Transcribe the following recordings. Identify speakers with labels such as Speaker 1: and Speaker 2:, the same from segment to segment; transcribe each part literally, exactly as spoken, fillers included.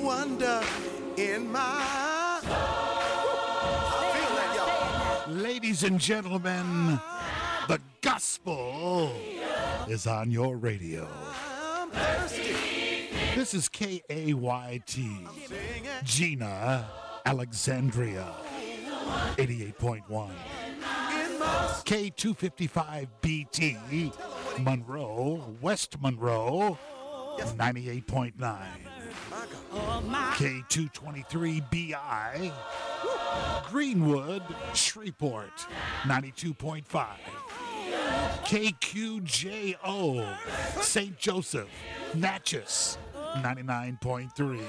Speaker 1: wonder in my soul. I feel that, y'all.
Speaker 2: Ladies and gentlemen, the gospel is on your radio.
Speaker 1: I'm thirsty.
Speaker 2: This is K A Y T, Gina, Alexandria, eighty-eight point one. K two fifty-five B T, Monroe, West Monroe, ninety-eight point nine. K two twenty-three B I, Greenwood, Shreveport, ninety-two point five. K Q J O, Saint Joseph, Natchez, ninety-nine point three.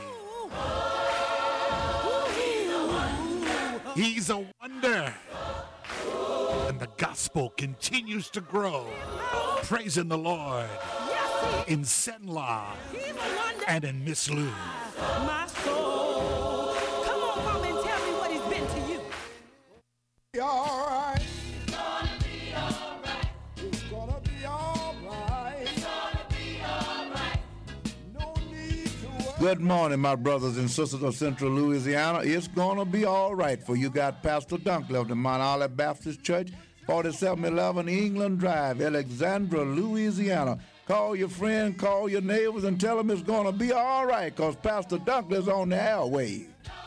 Speaker 2: He's a wonder. And the gospel continues to grow. Praising the Lord in Senla and in Miss Lou.
Speaker 3: My soul. Come on, mama, and tell me what he's been to you.
Speaker 4: Be all right.
Speaker 5: It's gonna be all right.
Speaker 4: It's gonna be all right.
Speaker 5: It's gonna be all right.
Speaker 4: No need to worry.
Speaker 6: Good morning, my brothers and sisters of Central Louisiana. It's going to be all right for you. Got Pastor Dunkler of the Mount Olive Baptist Church, forty-seven eleven England Drive, Alexandria, Louisiana. Call your friend, call your neighbors, and tell them it's going to be all right because Pastor Dunkler's on the airwaves.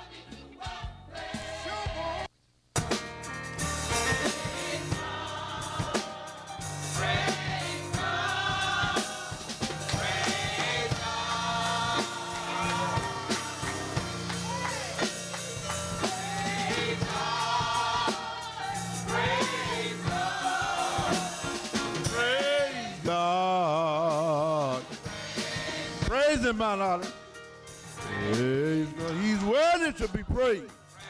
Speaker 4: Praise him, Mount Olive. Praise God. He's worthy to be praised.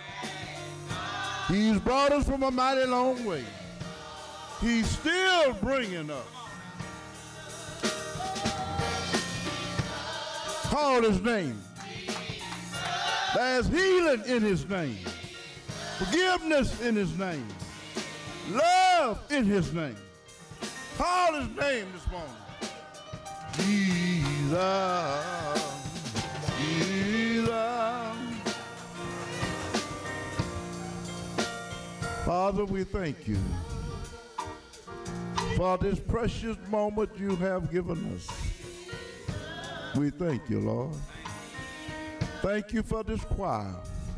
Speaker 4: He's brought us from a mighty long way. He's still bringing us. Call his name. There's healing in his name. Forgiveness in his name. Love in his name. Call his name this morning. Jesus, Jesus. Father, we thank you for this precious moment you have given us. We thank you, Lord. Thank you for this choir.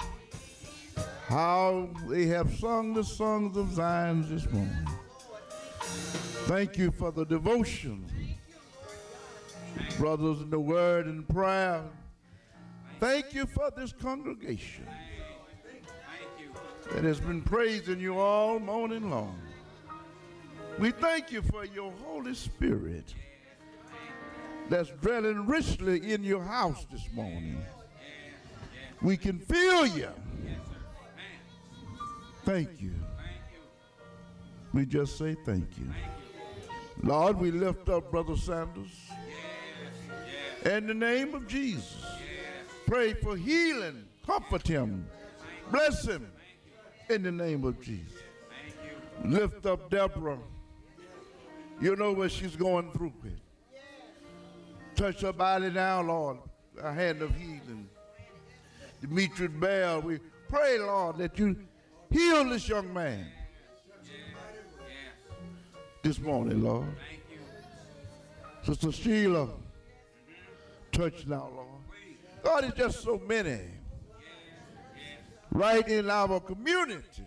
Speaker 4: How they have sung the songs of Zion this morning. Thank you for the devotion. Brothers in the word and prayer. Thank you for this congregation that has been praising you all morning long. We thank you for your Holy Spirit that's dwelling richly in your house this morning. We can feel you. Thank you. We just say thank you. Lord, we lift up Brother Sanders. In the name of Jesus, pray for healing. Comfort him. Bless him. In the name of Jesus. Lift up Deborah. You know what she's going through with. Touch her body now, Lord. A hand of healing. Demetrius Bell, we pray, Lord, that you heal this young man. This morning, Lord. Sister Sheila. Touch now, Lord. God, it's just so many right in our community.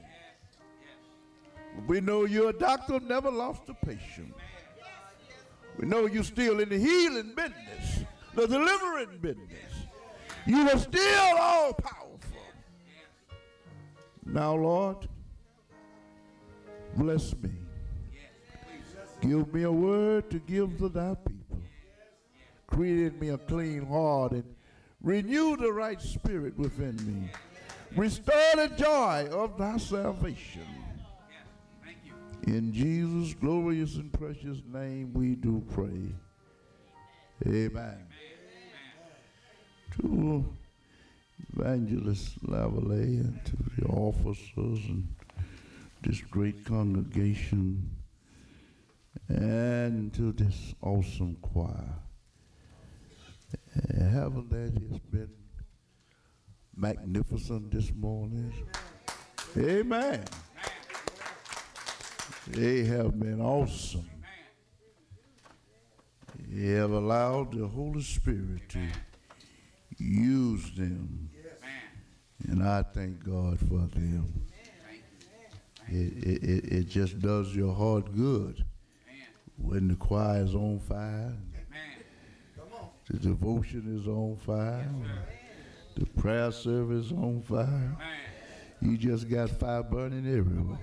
Speaker 4: We know you're a doctor, never lost a patient. We know you're still in the healing business, the delivering business. You are still all powerful. Now, Lord, bless me. Give me a word to give to thy people. Create in me a clean heart and renew the right spirit within me. Restore the joy of thy salvation. In Jesus' glorious and precious name we do pray. Amen. To Evangelist Lavallee and to the officers and this great congregation and to this awesome choir. Uh, haven't that just been magnificent this morning. Amen. They have been awesome. They have allowed the Holy Spirit to use them. And I thank God for them. It, it, it, it just does your heart good when the choir is on fire, the devotion is on fire, the prayer service is on fire. You just got fire burning everywhere.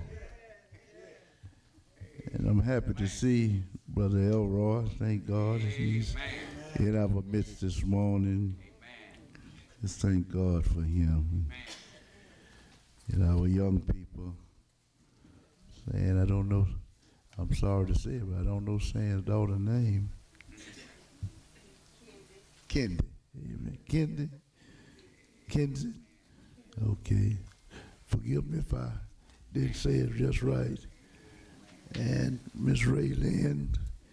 Speaker 4: And I'm happy to see Brother Elroy. Thank God he's in our midst this morning. Just thank God for him. And our young people saying, I don't know, I'm sorry to say it, but I don't know Sam's daughter's name. Kendi. Amen. Kendi. Kenzie. Okay. Forgive me if I didn't say it just right. And Miss Ray Lynn,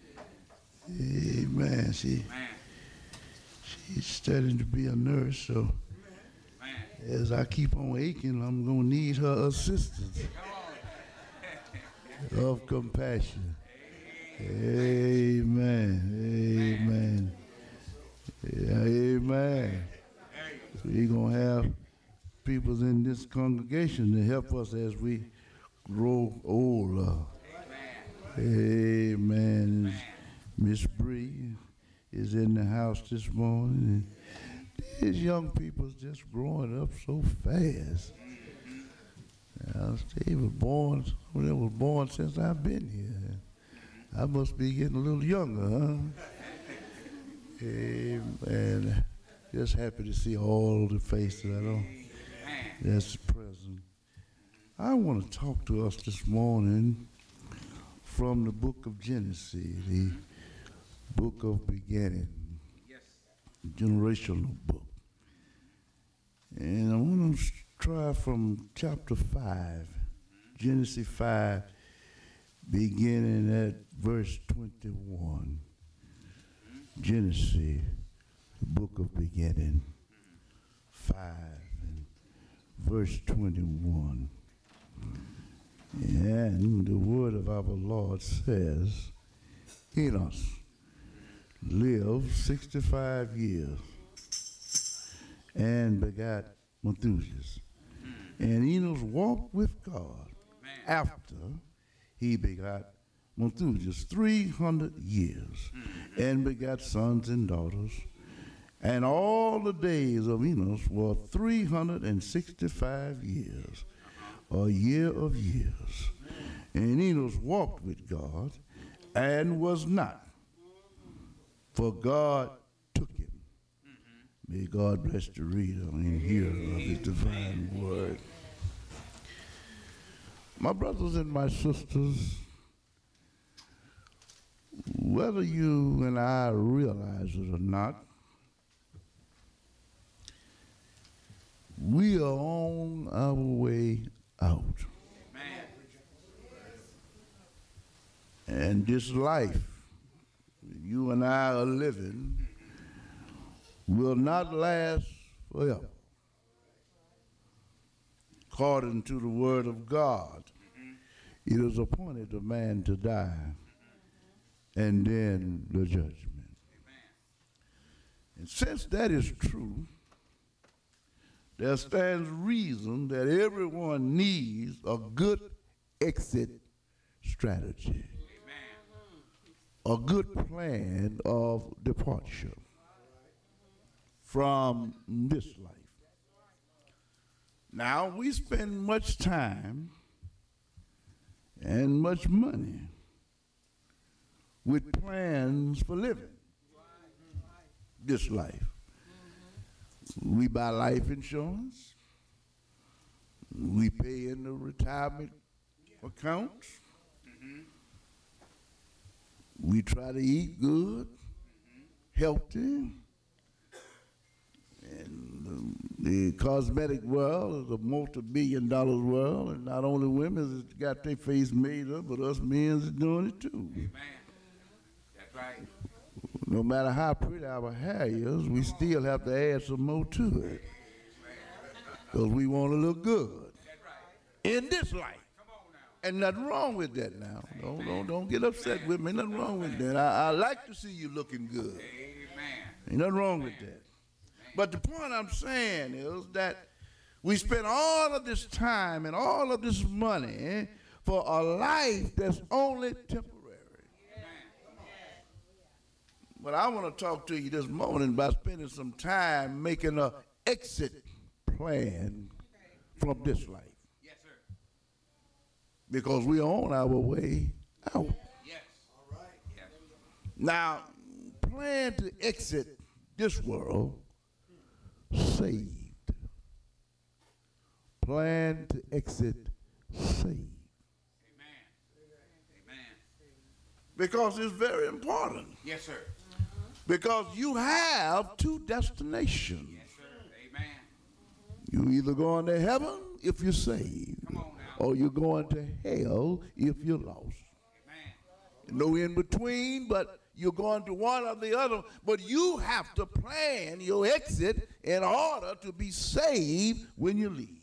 Speaker 4: amen, she, she's studying to be a nurse, so as I keep on aching, I'm going to need her assistance of compassion. Amen, amen, yeah, amen. So we're going to have people in this congregation to help us as we grow older. Amen. Miss Bree is in the house this morning. And these young people just growing up so fast. Uh, they were born, well, they were born since I've been here. I must be getting a little younger, huh? Amen. Just happy to see all the faces I know that's present. I want to talk to us this morning from the book of Genesis, the book of beginning, yes. Generational book. And I want to try from chapter five, Genesis five, beginning at verse twenty-one. Genesis, the book of beginning, five, and verse twenty-one. And the word of our Lord says, Enos lived sixty-five years and begat Methuselah. And Enos walked with God after he begat Methuselah three hundred years and begat sons and daughters. And all the days of Enos were three hundred sixty-five years. A year of years. And Enos walked with God and was not, for God took him. Mm-hmm. May God bless the reader and hearer of his divine word. My brothers and my sisters, whether you and I realize it or not, we are on our way out. Amen. And this life you and I are living will not last forever. According to the word of God, it is appointed a man to die and then the judgment. And since that is true, there stands reason that everyone needs a good exit strategy, a good plan of departure from this life. Now, we spend much time and much money with plans for living this life. We buy life insurance. We pay in the retirement accounts. Mm-hmm. We try to eat good, mm-hmm. healthy. And um, the cosmetic world is a multi-billion dollar world, and not only women has got their face made up, but us men is doing it too. Amen. That's right. No matter how pretty our hair is, we still have to add some more to it. Because we want to look good in this life. And nothing wrong with that now. Don't, don't, don't get upset with me. Nothing wrong with that. I, I like to see you looking good. Ain't nothing wrong with that. But the point I'm saying is that we spend all of this time and all of this money for a life that's only temporary. But I want to talk to you this morning about spending some time making an exit plan from this life.
Speaker 7: Yes, sir.
Speaker 4: Because we're on our way out.
Speaker 7: Yes. All right. Yes.
Speaker 4: Now, plan to exit this world saved. Plan to exit saved.
Speaker 7: Amen. Amen.
Speaker 4: Because it's very important.
Speaker 7: Yes, sir.
Speaker 4: Because you have two destinations.
Speaker 7: Yes, sir. Amen.
Speaker 4: You either going to heaven if you're saved,
Speaker 7: Come on now.
Speaker 4: or you're going to hell if you're lost.
Speaker 7: Amen.
Speaker 4: No in between, but you're going to one or the other. But you have to plan your exit in order to be saved when you leave.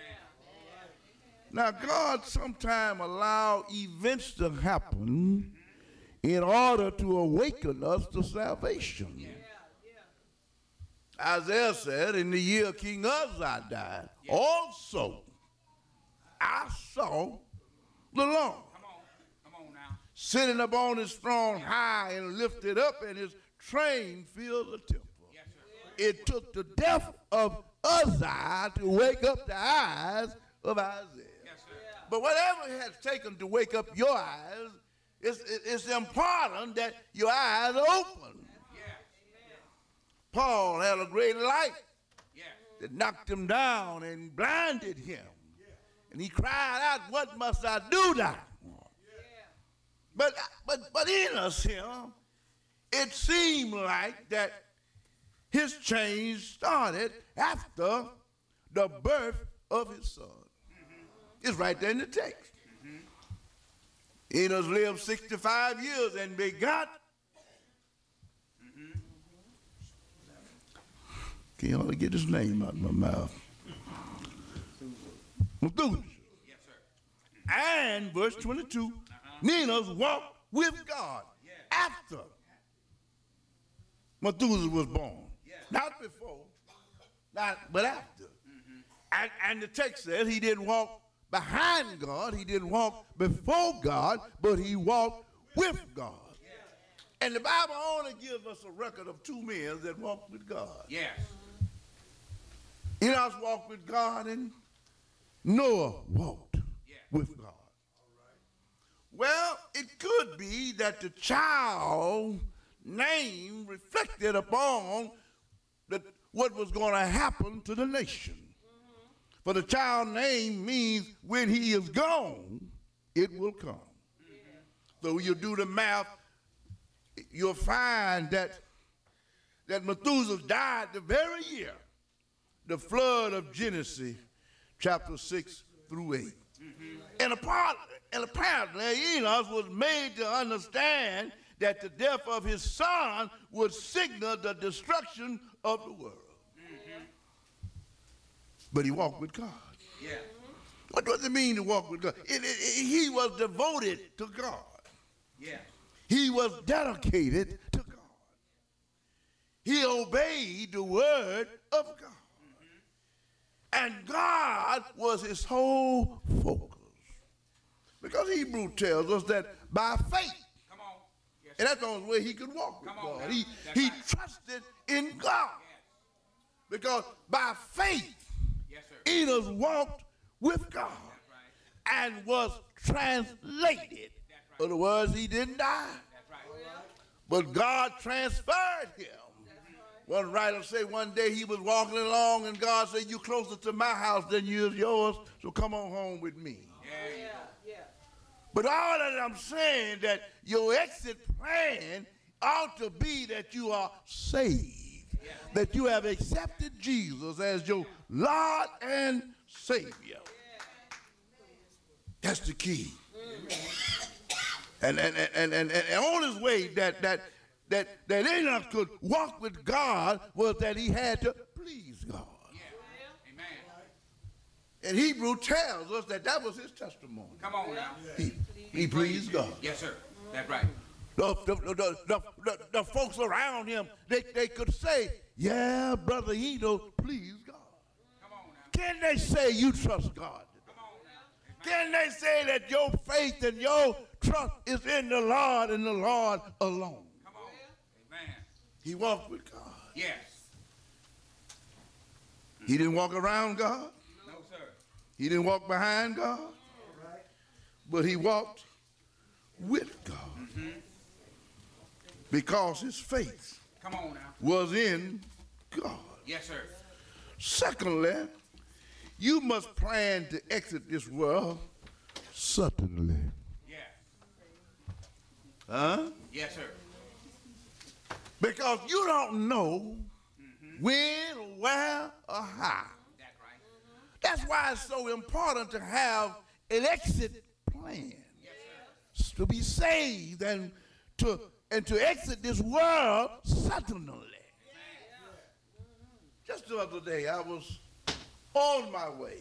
Speaker 4: Now, God sometimes allow events to happen in order to awaken us to salvation. Yeah, yeah. Isaiah said, in the year King Uzziah died, yeah. also I saw the Lord.
Speaker 7: Come on. Come on now.
Speaker 4: Sitting upon his throne high and lifted up, and his train filled the temple.
Speaker 7: Yes, sir.
Speaker 4: It took the death of Uzziah to wake up the eyes of Isaiah.
Speaker 7: Yes, sir.
Speaker 4: But whatever it has taken to wake up your eyes, it's, it's important that your eyes are open.
Speaker 7: Yeah.
Speaker 4: Paul had a great light
Speaker 7: Yeah.
Speaker 4: that knocked him down and blinded him. And he cried out, "What must I do now?" But, but, but in us here, it seemed like that his change started after the birth of his son. Mm-hmm. It's right there in the text. Mm-hmm. Enos lived sixty-five years and begot. Mm-hmm. Can't hardly get his name out of my mouth. Methuselah.
Speaker 7: Yes, sir.
Speaker 4: And verse twenty-two, uh-huh. Enos walked with God
Speaker 7: yeah.
Speaker 4: after Methuselah was born.
Speaker 7: Yeah.
Speaker 4: Not before, not, but after.
Speaker 7: Mm-hmm.
Speaker 4: And, and the text says he didn't walk behind God, he didn't walk before God, but he walked with God. Yeah. And the Bible only gives us a record of two men that walked with God.
Speaker 7: Yes.
Speaker 4: Enos walked with God and Noah walked
Speaker 7: yeah.
Speaker 4: with God. Well, it could be that the child name reflected upon the, what was going to happen to the nation. Mm-hmm. For the child name means when he is gone, it will come. Mm-hmm. So you do the math, you'll find that, that Methuselah died the very year the flood of Genesis, chapter six through eight. Mm-hmm. And, apart, and apparently Enos was made to understand that the death of his son would signal the destruction of the world. Mm-hmm. But he walked with God.
Speaker 7: Yeah.
Speaker 4: What does it mean to walk with God? It, it, it, he was devoted to God.
Speaker 7: Yeah.
Speaker 4: He was dedicated to God. He obeyed the word of God. And God was his whole focus. Because Hebrew tells us that by faith,
Speaker 7: Come on. Yes,
Speaker 4: and that's the only way he could walk with
Speaker 7: Come on
Speaker 4: God.
Speaker 7: now.
Speaker 4: He,
Speaker 7: That's
Speaker 4: he
Speaker 7: right.
Speaker 4: trusted in God.
Speaker 7: Yes.
Speaker 4: Because by faith,
Speaker 7: Yes, sir.
Speaker 4: Enos walked with God
Speaker 7: That's right.
Speaker 4: and was translated.
Speaker 7: That's right.
Speaker 4: In other words, he didn't die,
Speaker 7: That's right.
Speaker 4: but God transferred him. One writer said one day he was walking along and God said, "You closer to my house than you is yours, so come on home with me."
Speaker 7: Yeah.
Speaker 3: Yeah.
Speaker 4: But all that I'm saying that your exit plan ought to be that you are saved, that you have accepted Jesus as your Lord and Savior. That's the key. And and, and, and, and on his way that that that that Enoch could walk with God was that he had to please God.
Speaker 7: Yeah. Amen.
Speaker 4: And Hebrew tells us that that was his testimony.
Speaker 7: Come on now.
Speaker 4: He, he pleased God.
Speaker 7: Yes, sir. That's right.
Speaker 4: The, the, the, the, the, the folks around him, they, they could say, yeah, Brother Eno pleased God.
Speaker 7: Come on now.
Speaker 4: Can they say you trust God?
Speaker 7: Come on now.
Speaker 4: Can they say that your faith and your trust is in the Lord and the Lord alone?
Speaker 7: Come on. Amen.
Speaker 4: He walked with God.
Speaker 7: Yes.
Speaker 4: He didn't walk around God.
Speaker 7: No, sir.
Speaker 4: He didn't walk behind God. But he walked with God.
Speaker 7: Mm-hmm.
Speaker 4: Because his faith
Speaker 7: Come on now.
Speaker 4: was in God.
Speaker 7: Yes, sir.
Speaker 4: Secondly, you must plan to exit this world suddenly.
Speaker 7: Yeah.
Speaker 4: Huh?
Speaker 7: Yes, sir.
Speaker 4: Because you don't know when, where, or how.
Speaker 7: That's right.
Speaker 4: That's why it's so important to have an exit plan.
Speaker 7: Yes, sir.
Speaker 4: To be saved and to and to exit this world suddenly. Just the other day, I was on my way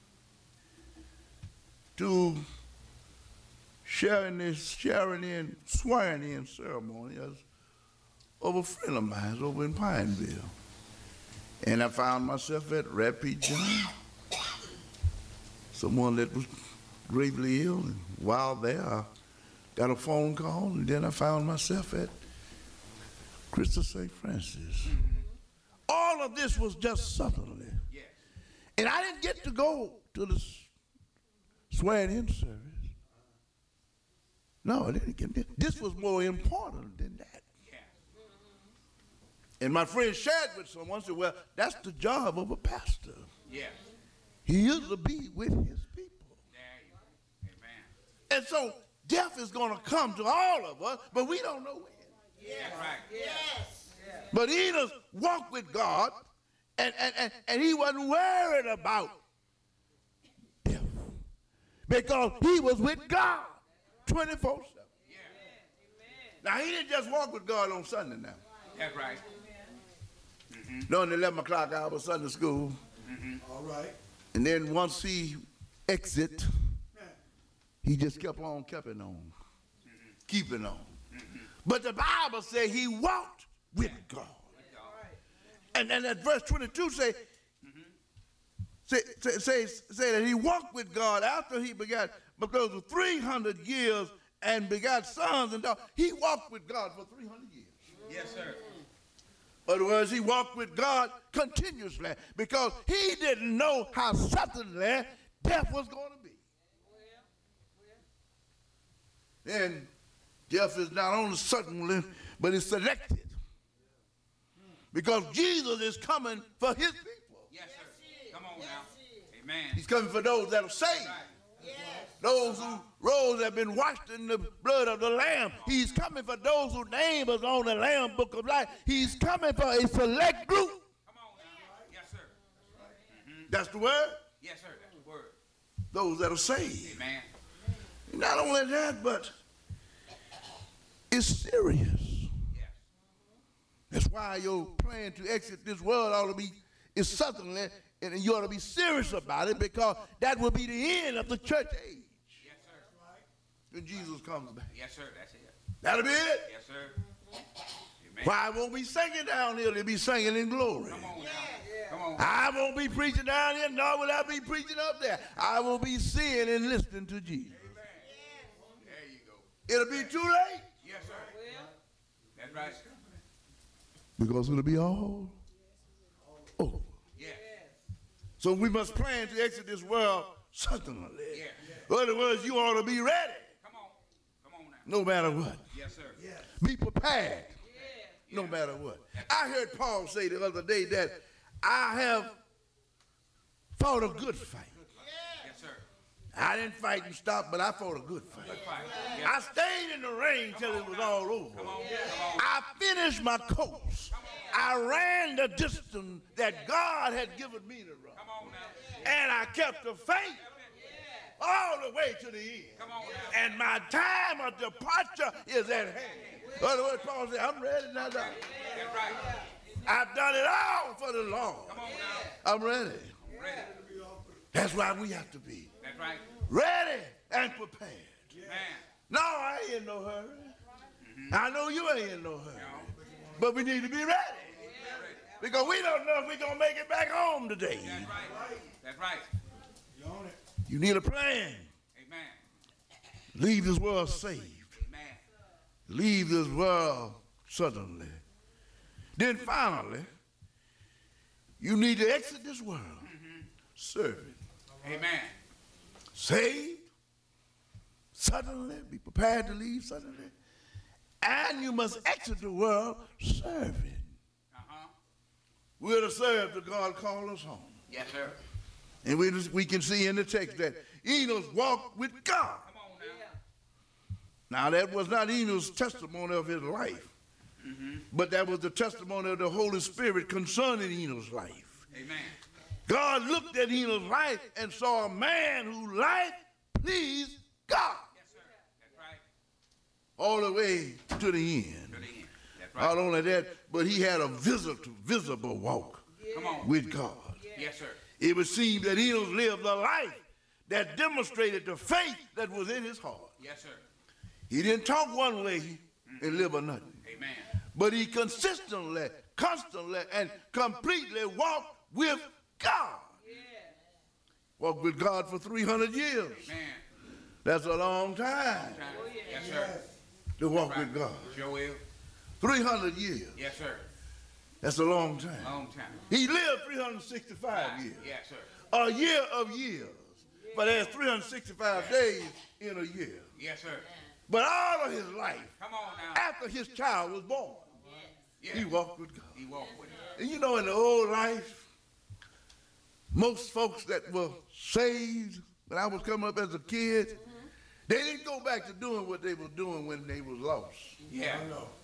Speaker 4: to sharing this sharing in swearing in ceremony as of a friend of mine over in Pineville, and I found myself at Rapid John. Someone that was gravely ill, and while there, I got a phone call, and then I found myself at Christ Saint Francis. All of this was just suddenly.
Speaker 7: Yes.
Speaker 4: And I didn't get to go to the swearing-in service. No, I didn't get it. This was more important than that.
Speaker 7: Yes.
Speaker 4: And my friend shared with someone, said, well, that's the job of a pastor.
Speaker 7: Yes.
Speaker 4: He is to be with his people.
Speaker 7: There you go. Amen.
Speaker 4: And so death is going to come to all of us, but we don't know when.
Speaker 7: That's right.
Speaker 5: Yes.
Speaker 4: But Enos walked with God, and, and, and, and he wasn't worried about death because he was with God twenty-four seven.
Speaker 7: Yeah.
Speaker 4: Now, he didn't just walk with God on Sunday now.
Speaker 7: That's right.
Speaker 4: During the eleven o'clock hour of Sunday school.
Speaker 1: All right.
Speaker 4: And then once he exit, he just kept on, kept it on, keeping on. But the Bible says he walked with God. And, and that verse twenty-two say, say, say, say, say that he walked with God after he begat, because of three hundred years and begat sons and daughters. He walked with God for three hundred years.
Speaker 7: Yes, sir.
Speaker 4: In other words, he walked with God continuously because he didn't know how suddenly death was going to be. And death is not only suddenly, but it's selected. Because Jesus is coming for his people.
Speaker 7: Yes, sir. Come on now. Amen.
Speaker 4: He's coming for those that are saved. Those who rose have been washed in the blood of the Lamb. He's coming for those whose name is on the Lamb book of life. He's coming for a select group.
Speaker 7: Come on now. Yes, sir.
Speaker 4: That's the word.
Speaker 7: Yes, sir. That's the word.
Speaker 4: Those that are saved.
Speaker 7: Amen.
Speaker 4: Not only that, but it's serious.
Speaker 7: Yes.
Speaker 4: That's why your plan to exit this world ought to be is suddenly, and you ought to be serious about it because that will be the end of the church age.
Speaker 7: Yes, sir.
Speaker 4: When Jesus comes back.
Speaker 7: Yes, sir. That's it.
Speaker 4: That'll be it.
Speaker 7: Yes, sir. Amen.
Speaker 4: Why I won't be singing down here, they'll be singing in glory.
Speaker 7: Come on now. Come on.
Speaker 4: I won't be preaching down here, nor will I be preaching up there. I will be seeing and listening to Jesus.
Speaker 7: There you go.
Speaker 4: It'll be too late
Speaker 7: Yes, sir. That's right.
Speaker 4: because it'll be all over.
Speaker 7: Yes.
Speaker 4: So we must plan to exit this world suddenly.
Speaker 7: Yeah.
Speaker 4: In other words, you ought to be ready
Speaker 7: Come on. Come on now.
Speaker 4: no matter what.
Speaker 7: Yes, sir.
Speaker 4: Be prepared no matter what. I heard Paul say the other day that I have fought a good fight.
Speaker 7: Yes, sir.
Speaker 4: I didn't fight and stop, but I fought a good fight.
Speaker 7: Good fight. Yes.
Speaker 4: I stayed in the ring till it was all over.
Speaker 7: Come on. Come on.
Speaker 4: I finished my course. I ran the distance that God had given me to run.
Speaker 7: Come on now.
Speaker 4: And I kept the faith all the way to the end.
Speaker 7: Come on now.
Speaker 4: And my time of departure is at hand. In other words, Paul said, I'm ready now.
Speaker 7: That's right.
Speaker 4: I've done it all for the Lord.
Speaker 7: Come on now.
Speaker 4: I'm ready.
Speaker 7: Ready.
Speaker 4: That's why we have to be
Speaker 7: That's right.
Speaker 4: ready and prepared.
Speaker 7: Man.
Speaker 4: No, I ain't in no hurry. I know you ain't in no hurry. But we need to be ready. Because we don't know if we're going to make it back home today.
Speaker 7: That's right. That's right.
Speaker 4: You need a plan.
Speaker 7: Amen.
Speaker 4: Leave this world saved.
Speaker 7: Amen.
Speaker 4: Leave this world suddenly. Then finally, you need to exit this world. Serving.
Speaker 7: Amen.
Speaker 4: Saved. Suddenly. Be prepared to leave suddenly. And you must exit the world serving.
Speaker 7: Uh-huh.
Speaker 4: We're to serve the God called us home.
Speaker 7: Yes, sir.
Speaker 4: And we, just, we can see in the text that Enos walked with God.
Speaker 7: Come on now.
Speaker 4: Now, that was not Enos' testimony of his life,
Speaker 7: Mm-hmm.
Speaker 4: but that was the testimony of the Holy Spirit concerning Enos' life.
Speaker 7: Amen.
Speaker 4: God looked at Enos' life and saw a man whose life pleased God
Speaker 7: Yes, sir. That's right.
Speaker 4: all the way to the end.
Speaker 7: To the end. That's
Speaker 4: Not
Speaker 7: right.
Speaker 4: only that, but he had a visible, visible walk
Speaker 7: Come on.
Speaker 4: with God.
Speaker 7: Yes, sir.
Speaker 4: It would seem that Enos lived a life that demonstrated the faith that was in his heart.
Speaker 7: Yes, sir.
Speaker 4: He didn't talk one way and live another.
Speaker 7: Amen.
Speaker 4: But he consistently, constantly, and completely walked with God. Walked with God for three hundred years.
Speaker 7: Amen.
Speaker 4: That's a long time
Speaker 7: Yes, sir.
Speaker 4: to walk with God.
Speaker 7: Sure will.
Speaker 4: three hundred years.
Speaker 7: Yes, sir.
Speaker 4: That's a long time.
Speaker 7: Long time.
Speaker 4: He lived three hundred sixty-five years.
Speaker 7: Yes, sir.
Speaker 4: A year of years. But there's three hundred sixty-five days in a year.
Speaker 7: Yes, sir.
Speaker 4: But all of his life,
Speaker 7: Come on now.
Speaker 4: after his child was born,
Speaker 7: Yeah.
Speaker 4: he walked with God.
Speaker 7: He walked with him.
Speaker 4: And you know, in the old life, most folks that were saved when I was coming up as a kid, they didn't go back to doing what they were doing when they was lost.
Speaker 7: Yeah.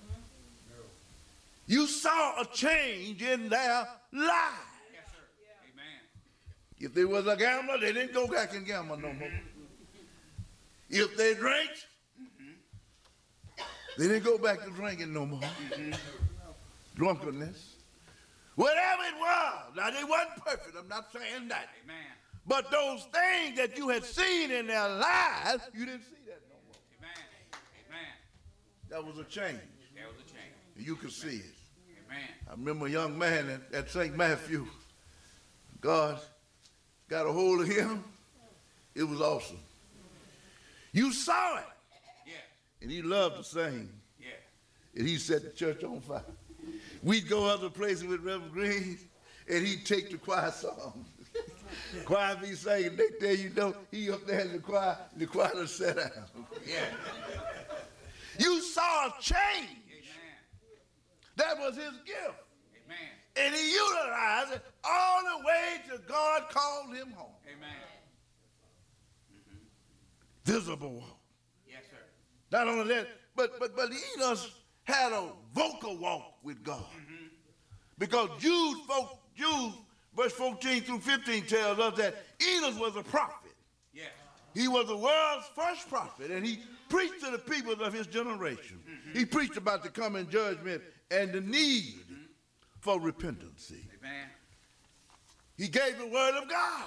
Speaker 4: You saw a change in their lives.
Speaker 7: Yes, sir. Amen.
Speaker 4: If they was a gambler, they didn't go back and gamble no more. If they drank, they didn't go back to drinking no more. Drunkenness. Whatever it was. Now, they wasn't perfect. I'm not saying that.
Speaker 7: Amen.
Speaker 4: But those things that you had seen in their lives, you didn't see that no more.
Speaker 7: Amen. Amen.
Speaker 4: That was a change.
Speaker 7: There was a change.
Speaker 4: And you could see it.
Speaker 7: Amen.
Speaker 4: I remember a young man at, at Saint Matthew. God got a hold of him. It was awesome. You saw it.
Speaker 7: Yeah.
Speaker 4: And he loved to sing.
Speaker 7: Yeah.
Speaker 4: And he set the church on fire. We'd go other places with Reverend Green, and he'd take the choir song. Choir be singing, next day you know, he up there in the choir, the choir would sit down.
Speaker 7: Yeah.
Speaker 4: You saw a change.
Speaker 7: Amen.
Speaker 4: That was his gift.
Speaker 7: Amen.
Speaker 4: And he utilized it all the way to God called him home.
Speaker 7: Amen.
Speaker 4: Visible walk.
Speaker 7: Yes, sir.
Speaker 4: Not only that, but but but Enos had a vocal walk with God. Because Jude, folk, Jude, verse fourteen through fifteen tells us that Enos was a prophet.
Speaker 7: Yeah.
Speaker 4: He was the world's first prophet, and he preached to the people of his generation. He preached about the coming judgment and the need for repentance.
Speaker 7: Amen.
Speaker 4: He gave the word of God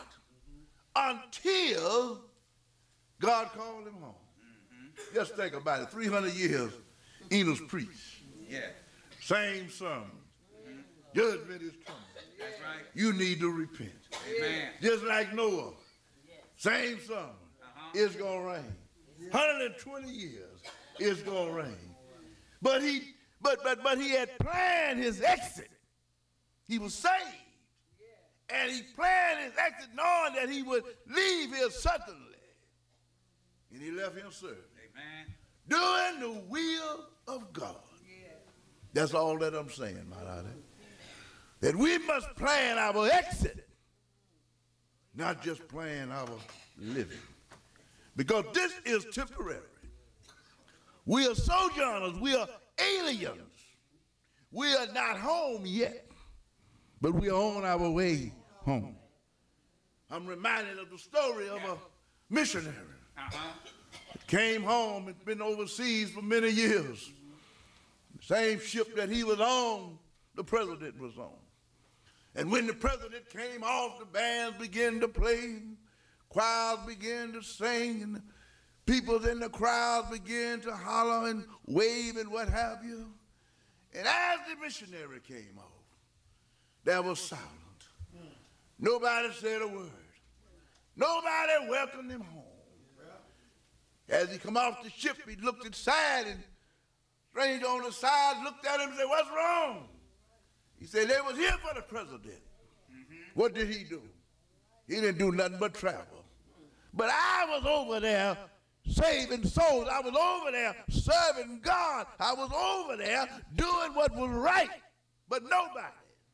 Speaker 4: until God called him home. Just think about it. three hundred years, Enos preached.
Speaker 7: Yeah.
Speaker 4: Same sermon. Judgment is coming.
Speaker 7: That's right.
Speaker 4: You need to repent.
Speaker 7: Amen.
Speaker 4: Just like Noah. Same sermon.
Speaker 7: Uh-huh.
Speaker 4: It's going to rain. one hundred twenty years, it's going to rain. But he, but, but, but he had planned his exit. He was saved. And he planned his exit knowing that he would leave here suddenly. And he left him serving.
Speaker 7: Amen.
Speaker 4: Doing the will of God. That's all that I'm saying, my daughter. That we must plan our exit, not just plan our living. Because this is temporary. We are sojourners. We are aliens. We are not home yet, but we are on our way home. I'm reminded of the story of a missionary.
Speaker 7: Uh-huh.
Speaker 4: Came home and been overseas for many years. The same ship that he was on, the president was on. And when the president came off, the bands began to play, choirs began to sing, and people in the crowd began to holler and wave and what have you. And as the missionary came off, there was silence. Nobody said a word. Nobody welcomed him home. As he come off the ship, he looked inside, and a stranger on the side looked at him and said, "What's wrong?" He said, "They was here for the president." Mm-hmm. What did he do? He didn't do nothing but travel. But I was over there saving souls. I was over there serving God. I was over there doing what was right. But nobody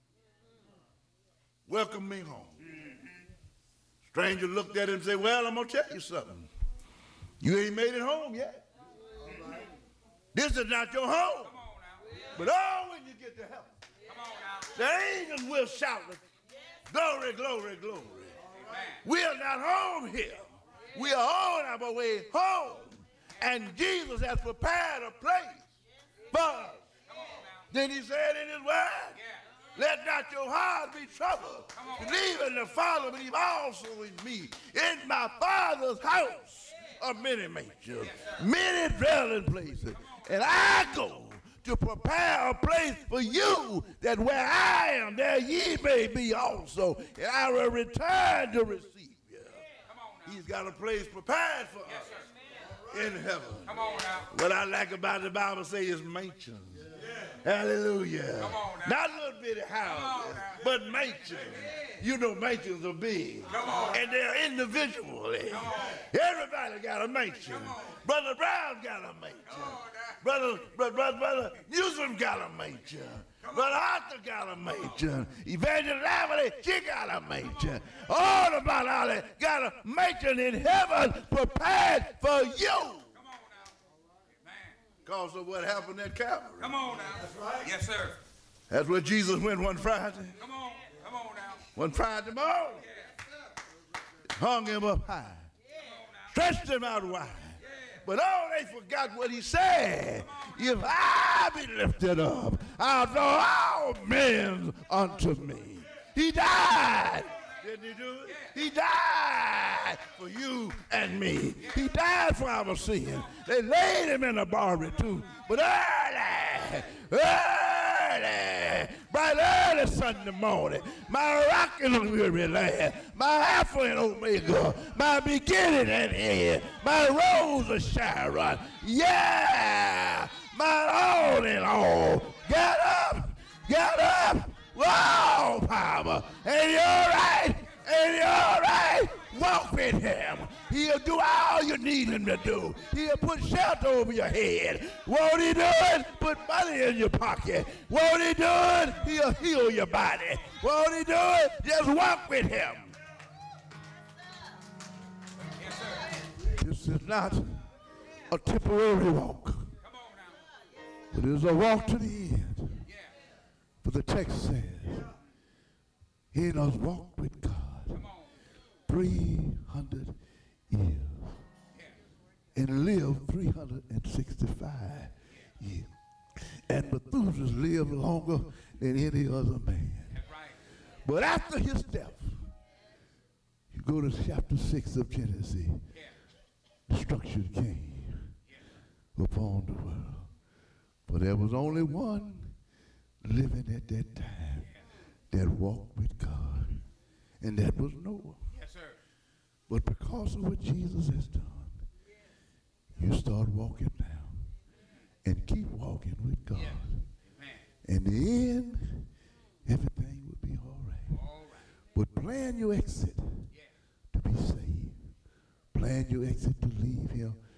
Speaker 4: welcomed me home. Stranger looked at him and said, "Well, I'm going to tell you something. You ain't made it home yet. This is not your home. But oh, when you get to heaven, the angels will shout, 'Glory, glory, glory.' We are not home here. We are on our way home. And Jesus has prepared a place for us." Then he said in his word, "Let not your heart be troubled. Believe in the Father, believe also in me. In my Father's house are many mansions, many dwelling places. And I go to prepare a place for you, that where I am, there ye may be also. And I will return to receive you." He's got a place prepared for us in heaven. What I like about the Bible say is mansions. Hallelujah. Not a little bitty house, but mansions. You know mansions are big. And they're individual. Everybody got a mansion. Brother Brown got a mansion. Brother, brother, brother, brother Newsom got a mansion. Brother Arthur got a mansion. Evangelist Lavely, she got a mansion. All the Bible got a mansion in heaven prepared for you. Because of what happened at Calvary.
Speaker 7: Come on now. That's right. Yes, sir.
Speaker 4: That's where Jesus went one Friday.
Speaker 7: Come on. Come on now.
Speaker 4: One Friday morning.
Speaker 7: Yeah.
Speaker 4: Hung him up high. Yeah. Stretched him out wide. Yeah. But oh, they forgot what he said. If I be lifted up, I'll draw all men unto me. He died. Didn't he do it? He died for you and me. He died for our sin. They laid him in a barber too. But early, early, bright early Sunday morning, my rock and a weary land, my Alpha and Omega, my beginning and end, my rose of Sharon, yeah, my all in all. Get up, get up. Whoa, Palmer, and you're right, and you're right. Walk with him. He'll do all you need him to do. He'll put shelter over your head. Won't he do it? Put money in your pocket. Won't he do it? He'll heal your body. Won't he do it? Just walk with him.
Speaker 7: Yes, sir.
Speaker 4: This is not a temporary walk.
Speaker 7: Come on now.
Speaker 4: It is a walk to the end.
Speaker 7: Yeah.
Speaker 4: For the text says, he has walked with God three hundred years and lived three hundred sixty-five years. And Methuselah lived longer than any other man. But after his death, you go to chapter six of Genesis, destruction came upon the world. But there was only one living at that time that walked with God, and that was Noah.
Speaker 7: Yes, sir.
Speaker 4: But because of what Jesus has done, you start walking now and keep walking with God.
Speaker 7: Yeah.
Speaker 4: In the end, everything will be all right.
Speaker 7: All right.
Speaker 4: But plan your exit
Speaker 7: Yeah.
Speaker 4: to be saved. Plan your exit to leave here